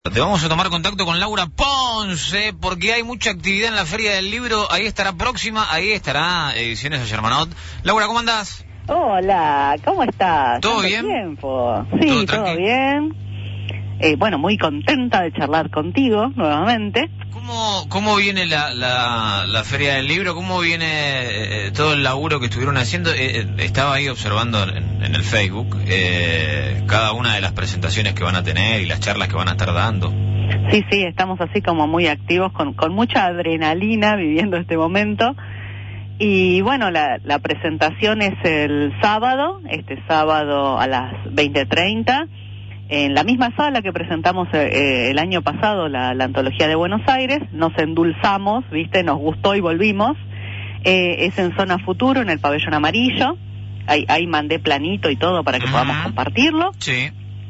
Te vamos a tomar contacto con Laura Ponce porque hay mucha actividad en la Feria del Libro. Ahí estará próxima, ahí estará Ediciones Ayermanot. Laura, ¿cómo andás? Hola, ¿cómo estás? ¿Todo bien? Tiempo? Sí, todo bien. Bueno, muy contenta de charlar contigo nuevamente. ¿Cómo viene la Feria del Libro? ¿Cómo viene todo el laburo que estuvieron haciendo? Estaba ahí observando en el Facebook cada una de las presentaciones que van a tener y las charlas que van a estar dando. Sí, estamos así como muy activos, con mucha adrenalina viviendo este momento. Y bueno, la presentación es el sábado, este sábado a las 20:30, en la misma sala que presentamos el año pasado, la antología de Buenos Aires. Nos endulzamos, ¿viste? Nos gustó y volvimos. Es en Zona Futuro, en el pabellón amarillo. Ahí mandé planito y todo para que podamos compartirlo. Sí.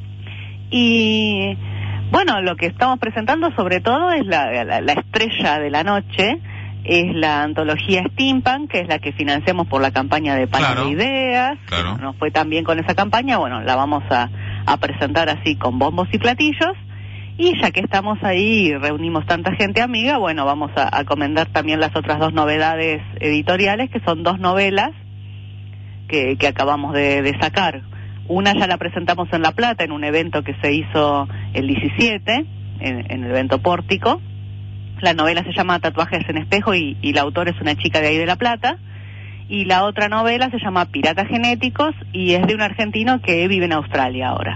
Y bueno, lo que estamos presentando sobre todo es la estrella de la noche. Es la antología Steampunk, que es la que financiamos por la campaña de Panel de Ideas. Claro. Nos fue tan bien con esa campaña, bueno, la vamos a presentar así con bombos y platillos. Y ya que estamos ahí y reunimos tanta gente amiga, bueno, vamos a comentar también las otras dos novedades editoriales, que son dos novelas que acabamos de sacar. Una ya la presentamos en La Plata, en un evento que se hizo el 17, en el evento Pórtico. La novela se llama Tatuajes en Espejo y la autora es una chica de ahí de La Plata. Y la otra novela se llama Piratas Genéticos y es de un argentino que vive en Australia ahora.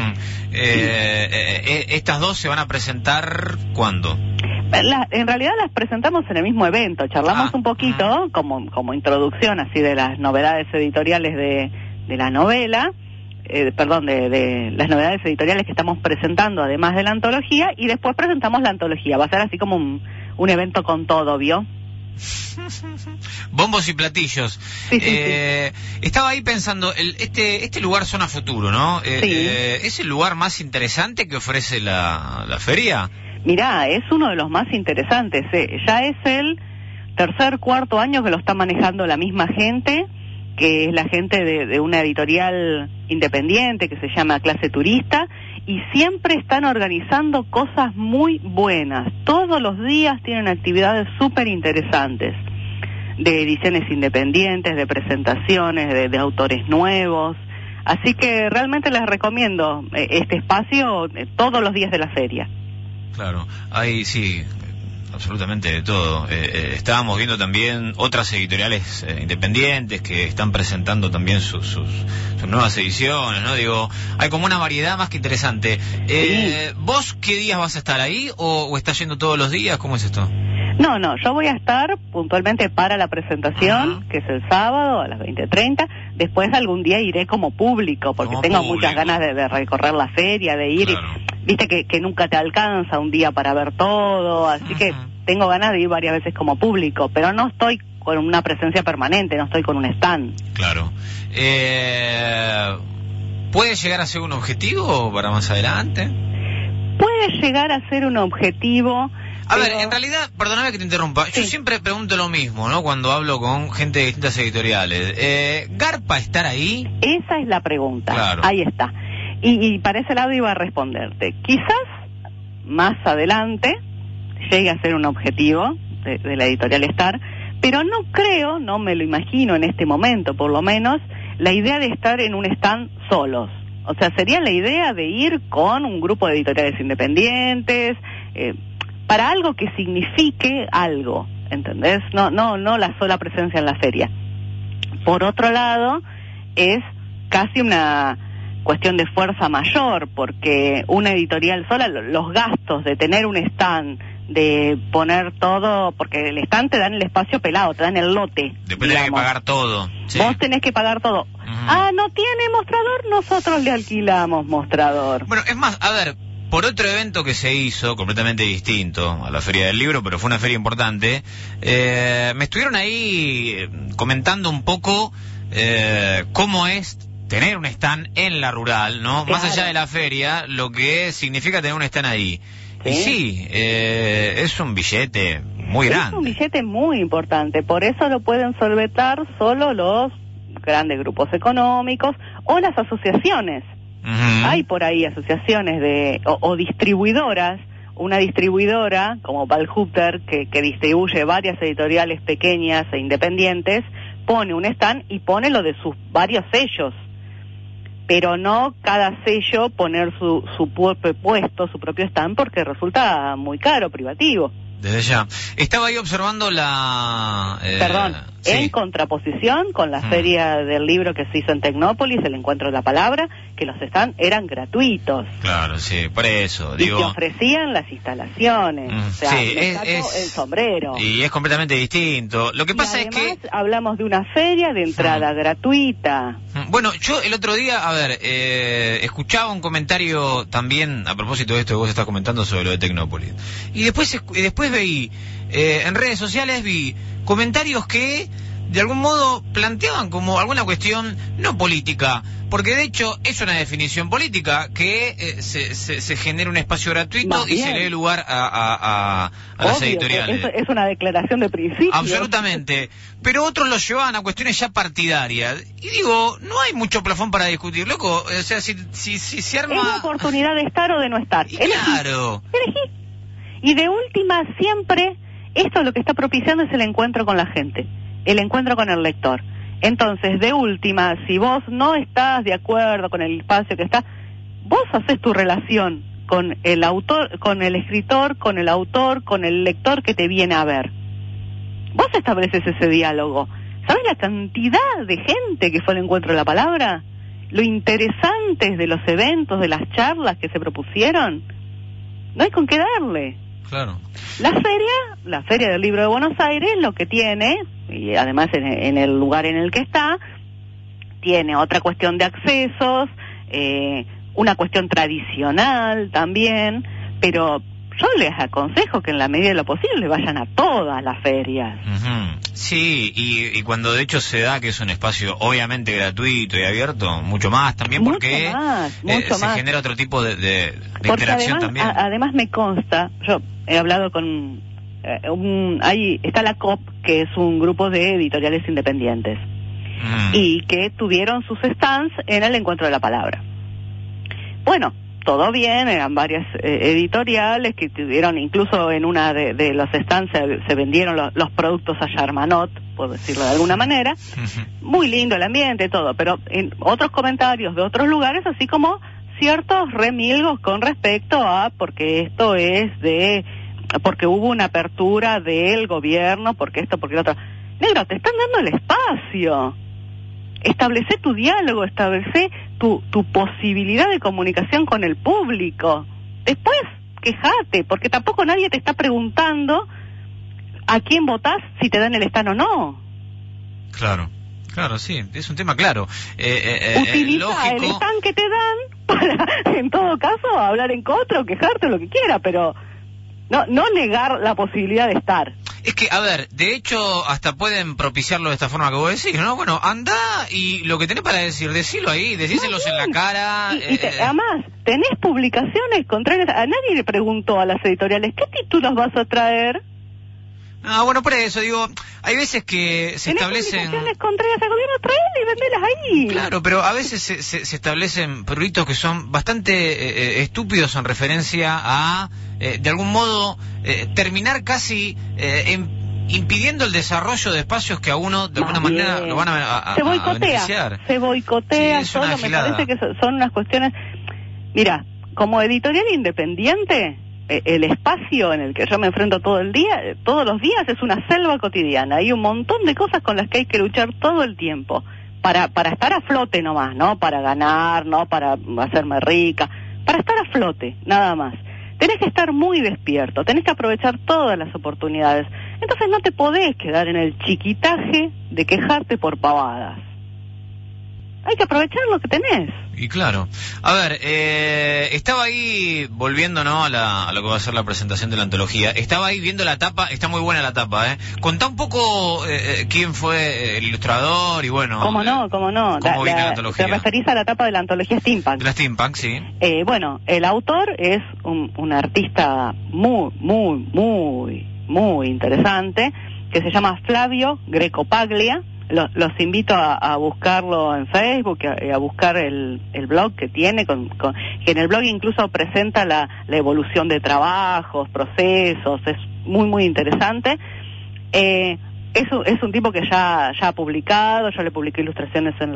¿Estas dos se van a presentar cuándo? En realidad las presentamos en el mismo evento. Charlamos un poquito como introducción así de las novedades editoriales de la novela. De las novedades editoriales que estamos presentando además de la antología, y después presentamos la antología. Va a ser así como un evento con todo, ¿vio? Bombos y platillos. Sí. Estaba ahí pensando, este lugar Zona Futuro, ¿no? ¿Es el lugar más interesante que ofrece la feria? Mirá, es uno de los más interesantes. Ya es el cuarto año que lo está manejando la misma gente, que es la gente de una editorial independiente que se llama Clase Turista, y siempre están organizando cosas muy buenas. Todos los días tienen actividades súper interesantes, de ediciones independientes, de presentaciones, de autores nuevos. Así que realmente les recomiendo este espacio todos los días de la feria. Claro, ahí sí, absolutamente de todo. Estábamos viendo también otras editoriales independientes que están presentando también sus nuevas ediciones, ¿no? Digo, hay como una variedad más que interesante. ¿Vos qué días vas a estar ahí o estás yendo todos los días? ¿Cómo es esto? No, yo voy a estar puntualmente para la presentación, que es el sábado a las 20:30. Después algún día iré como público, porque tengo muchas ganas de recorrer la feria, de ir. Claro. Viste que nunca te alcanza un día para ver todo, así que tengo ganas de ir varias veces como público, pero no estoy con una presencia permanente, no estoy con un stand. Claro. ¿Puede llegar a ser un objetivo para más adelante? Puede llegar a ser un objetivo. A ver, en realidad, perdóname que te interrumpa, yo siempre pregunto lo mismo, ¿no? Cuando hablo con gente de distintas editoriales. ¿Garpa estar ahí? Esa es la pregunta. Claro. Ahí está. Y para ese lado iba a responderte. Quizás más adelante llegue a ser un objetivo de la editorial Star, pero no creo, no me lo imagino en este momento por lo menos, la idea de estar en un stand solos. O sea, sería la idea de ir con un grupo de editoriales independientes, para algo que signifique algo, ¿entendés? No la sola presencia en la feria. Por otro lado, es casi una cuestión de fuerza mayor, porque una editorial sola, los gastos de tener un stand, de poner todo, porque el stand te dan el espacio pelado, te dan el lote. Después tenés que pagar todo. Sí. Vos tenés que pagar todo. ¿No tiene mostrador? Nosotros le alquilamos mostrador. Bueno, es más, a ver, por otro evento que se hizo, completamente distinto a la Feria del Libro, pero fue una feria importante, me estuvieron ahí comentando un poco cómo es tener un stand en la rural, ¿no? Claro. Más allá de la feria, lo que significa tener un stand ahí. ¿Sí? Y sí, es un billete muy grande. Es un billete muy importante, por eso lo pueden solventar solo los grandes grupos económicos o las asociaciones. Hay por ahí asociaciones o distribuidoras, una distribuidora como Valhupter que distribuye varias editoriales pequeñas e independientes, pone un stand y pone lo de sus varios sellos, pero no cada sello poner su propio puesto, su propio stand, porque resulta muy caro, privativo. Desde ya. Estaba ahí observando la... sí. En contraposición con la feria del libro que se hizo en Tecnópolis, el Encuentro de la Palabra, que los stands eran gratuitos. Claro, sí, por eso, y que ofrecían las instalaciones, o sea, sí, el sombrero. Y es completamente distinto. Lo que pasa es que... hablamos de una feria de entrada gratuita. Bueno, yo el otro día, escuchaba un comentario también a propósito de esto que vos estás comentando sobre lo de Tecnópolis. Y después veí, en redes sociales vi comentarios que de algún modo planteaban como alguna cuestión no política, porque de hecho es una definición política que se genera un espacio gratuito y se le dé lugar a las editoriales. Es una declaración de principio. Absolutamente. Pero otros lo llevaban a cuestiones ya partidarias. Y digo, no hay mucho plafón para discutir, loco. O sea, si se arma... Es la oportunidad de estar o de no estar. Claro. Elegí. Y de última, siempre, esto lo que está propiciando es el encuentro con la gente, el encuentro con el lector. Entonces, de última, si vos no estás de acuerdo con el espacio que está, vos haces tu relación con el autor, con el escritor, con el autor, con el lector que te viene a ver. Vos estableces ese diálogo. ¿Sabés la cantidad de gente que fue al Encuentro de la Palabra? Lo interesantes de los eventos, de las charlas que se propusieron. No hay con qué darle. Claro. La Feria del Libro de Buenos Aires, lo que tiene, y además en el lugar en el que está, tiene otra cuestión de accesos, una cuestión tradicional también, pero yo les aconsejo que en la medida de lo posible vayan a todas las ferias. Sí, y cuando de hecho se da que es un espacio obviamente gratuito y abierto, mucho más también, porque se genera otro tipo de interacción además, también. Además me consta, yo he hablado con... ahí está la COP, que es un grupo de editoriales independientes, y que tuvieron sus stands en el Encuentro de la Palabra. Bueno, todo bien, eran varias editoriales que tuvieron, incluso en una de los stands se vendieron los productos a Charmanot, por decirlo de alguna manera. Muy lindo el ambiente, todo, pero en otros comentarios de otros lugares, así como ciertos remilgos con respecto a porque esto es porque hubo una apertura del gobierno, porque esto, porque lo otro. Negro, te están dando el espacio. Establece tu diálogo, establece tu posibilidad de comunicación con el público. Después, quejate, porque tampoco nadie te está preguntando a quién votás, si te dan el stand o no. Claro, sí, es un tema claro. Utiliza lógico. El stand que te dan para, en todo caso, hablar en contra o quejarte o lo que quiera, pero no negar la posibilidad de estar. Es que, a ver, de hecho, hasta pueden propiciarlo de esta forma que vos decís, ¿no? Bueno, anda y lo que tenés para decirlo ahí, decíselos en la cara. Además, tenés publicaciones contrarias. A nadie le preguntó a las editoriales, ¿qué títulos vas a traer? Bueno, por eso, digo, hay veces que se establecen... publicaciones contrarias al gobierno, traerlas y venderlas ahí. Claro, pero a veces se establecen pruritos que son bastante estúpidos en referencia a, de algún modo, terminar casi impidiendo el desarrollo de espacios que a uno, de alguna manera, lo van a beneficiar. Se boicotea, sí, solo me parece que son unas cuestiones... Mira, como editorial independiente... el espacio en el que yo me enfrento todos los días es una selva cotidiana. Hay un montón de cosas con las que hay que luchar todo el tiempo para estar a flote nomás, no para ganar, no para hacerme rica, para estar a flote, nada más. Tenés que estar muy despierto, tenés que aprovechar todas las oportunidades. Entonces no te podés quedar en el chiquitaje de quejarte por pavadas. Hay que aprovechar lo que tenés. Y claro. A ver, estaba ahí, volviendo, ¿no?, a lo que va a ser la presentación de la antología. Estaba ahí viendo la tapa, está muy buena la tapa, ¿eh? Contá un poco quién fue el ilustrador y bueno... ¿Cómo no? ¿Cómo viene la antología? ¿Te referís a la tapa de la antología Steampunk? De la Steampunk, sí. Bueno, el autor es un artista muy interesante, que se llama Flavio Greco Paglia, los invito a buscarlo en Facebook, a buscar el blog que tiene, que en el blog incluso presenta la evolución de trabajos, procesos, es muy, muy interesante. Es un tipo que ya ha publicado, yo le publiqué ilustraciones en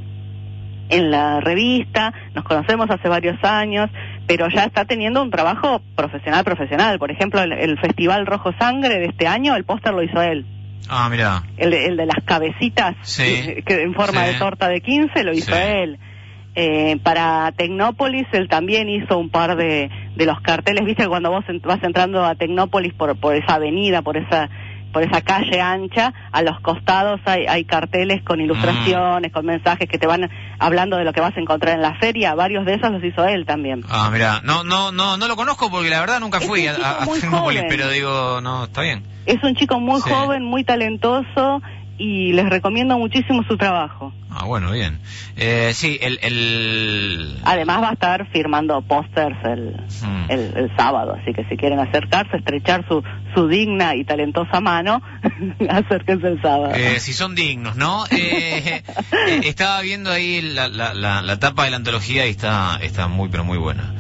la revista, nos conocemos hace varios años, pero ya está teniendo un trabajo profesional. Por ejemplo, el Festival Rojo Sangre de este año, el póster lo hizo él. Ah, mira. El de las cabecitas, sí, que en forma de torta de 15 lo hizo él. Para Tecnópolis él también hizo un par de los carteles, viste, cuando vos vas entrando a Tecnópolis por esa avenida, por esa calle ancha, a los costados hay carteles con ilustraciones, con mensajes que te van hablando de lo que vas a encontrar en la feria. Varios de esos los hizo él también. Ah, mira, no lo conozco porque la verdad nunca fui a Tecnópolis, pero digo, no, está bien. Es un chico muy joven, muy talentoso, y les recomiendo muchísimo su trabajo. Ah, bueno, bien. Sí, Además va a estar firmando pósters el sábado, así que si quieren acercarse, estrechar su digna y talentosa mano, acérquense el sábado. Si son dignos, ¿no? Estaba viendo ahí la tapa de la antología y está muy, pero muy buena.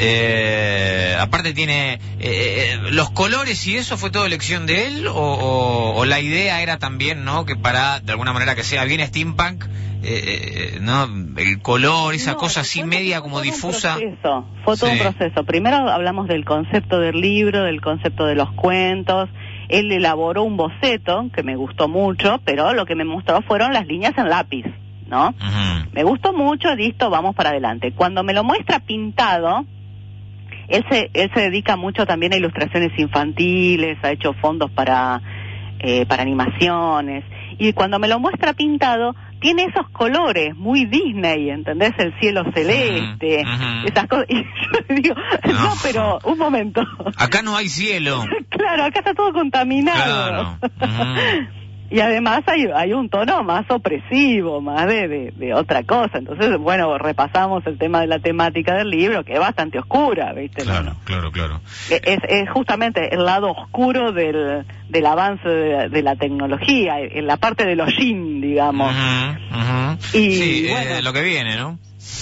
Aparte tiene los colores, y eso fue todo elección de él, o la idea era también, ¿no?, que para de alguna manera que sea bien steampunk, no, el color, esa cosa así media como difusa. Fue todo un proceso. Primero hablamos del concepto del libro, del concepto de los cuentos. Él elaboró un boceto que me gustó mucho, pero lo que me mostró fueron las líneas en lápiz, ¿no? Uh-huh. Me gustó mucho, listo, vamos para adelante. Cuando me lo muestra pintado, él se dedica mucho también a ilustraciones infantiles, ha hecho fondos para animaciones, y cuando me lo muestra pintado, tiene esos colores muy Disney, ¿entendés? El cielo celeste, esas cosas, y yo le digo, no, pero un momento. Acá no hay cielo. Claro, acá está todo contaminado. Claro. Y además hay un tono más opresivo, más de otra cosa. Entonces, bueno, repasamos el tema de la temática del libro, que es bastante oscura, ¿viste? Claro, claro. Es justamente el lado oscuro del avance de la tecnología, en la parte de los yin, digamos. Y, sí, bueno, lo que viene, ¿no?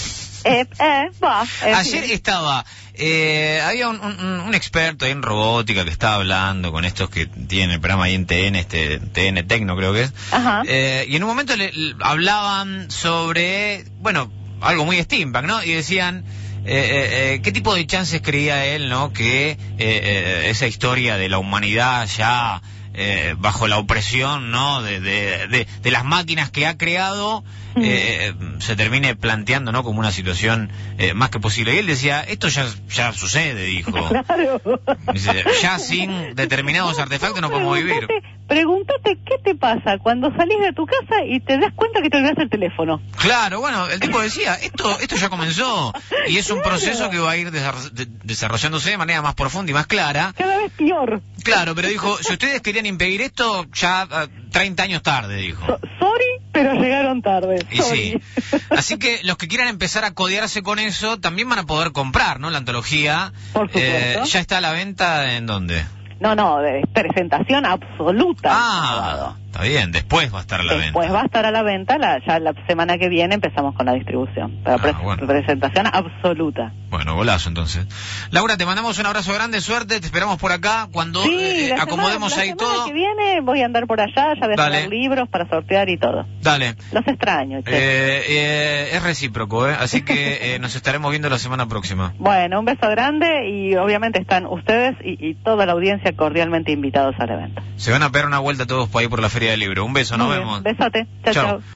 Ayer estaba... había un experto ahí en robótica que estaba hablando con estos que tienen el programa ahí en TN, TN Tecno creo que es. Ajá. Y en un momento le hablaban sobre, bueno, algo muy steampunk, ¿no? Y decían, ¿qué tipo de chances creía él, no? Que esa historia de la humanidad ya bajo la opresión, ¿no? De las máquinas que ha creado, se termine planteando, ¿no?, como una situación más que posible. Y él decía, esto ya sucede, dijo. Claro. Dice, ya sin determinados artefactos no podemos vivir. Pregúntate qué te pasa cuando salís de tu casa y te das cuenta que te olvidaste el teléfono. Claro, bueno, el tipo decía, esto ya comenzó, y es un proceso que va a ir desarrollándose de manera más profunda y más clara. Cada vez peor. Claro, pero dijo, si ustedes querían impedir esto, ya 30 años tarde, dijo. Sorry, pero llegaron tarde. Y sí. Así que los que quieran empezar a codearse con eso también van a poder comprar, ¿no? La antología. Por supuesto. ¿Ya está a la venta en dónde? No, de presentación absoluta. Ah, está bien, después va a estar a la venta. Después va a estar a la venta, ya la semana que viene empezamos con la distribución. Pero bueno. Presentación absoluta. Bueno, golazo entonces. Laura, te mandamos un abrazo grande, suerte, te esperamos por acá cuando acomodemos ahí todo. La semana que viene voy a andar por allá, ya voy a tener libros para sortear y todo. Dale. Los extraño, che. Es recíproco, así que nos estaremos viendo la semana próxima. Bueno, un beso grande y obviamente están ustedes y toda la audiencia cordialmente invitados al evento. Se van a pegar una vuelta todos por ahí por la Feria del Libro. Un beso, nos vemos. Besote. Chao.